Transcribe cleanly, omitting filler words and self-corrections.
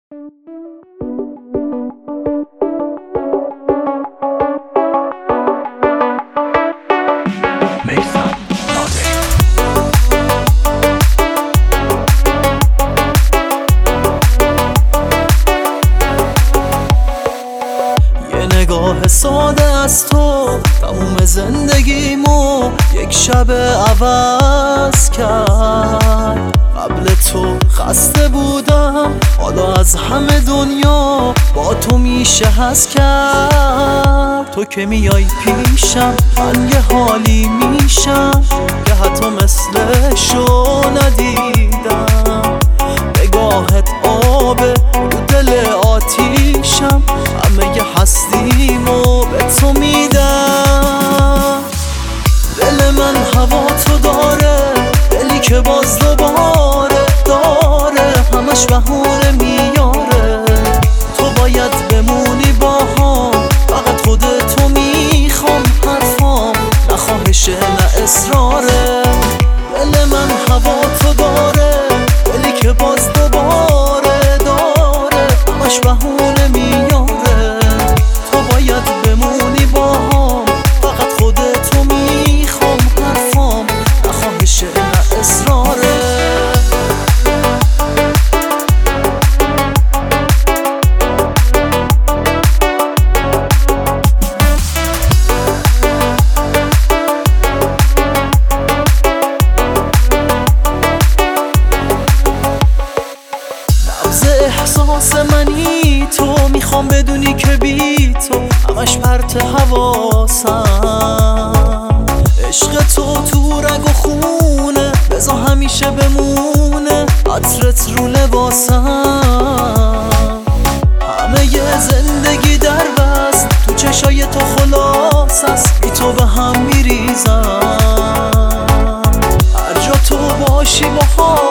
نگاه ساده از تو تموم زندگیمو یک شب عوض کرد. قبل تو خسته بودم، حالا از همه دنیا با تو میشه حس کرد. تو که میای پیشم من یه حالی میشم که حتی مثلشو ندیدم. نگاهت آبه رو دل آتیشم، همه ی هستیمو به تو میدم. دل من هوا تو داره، دلی که باز دوباره داره همش بهونه میاره. تو باید بمونی باهام، فقط خودتو میخوام، حرفام نه خواهشه نه اصراره. دل من هوا تو داره، دلی که باز دوباره داره همش بهونه میاره. تو باید بمونی باهام، فقط خودتو میخوام، حرفام نه خواهشه نه اصراره. احساس منی تو، میخوام بدونی که بی تو همش پرت حواسم. عشق تو رگ و خونه، بذار همیشه بمونه عطرت رو لباسم. همه ی زندگی در بست تو چشای تو خلاص است، بی تو به هم میریزم. هر جا تو باشی باها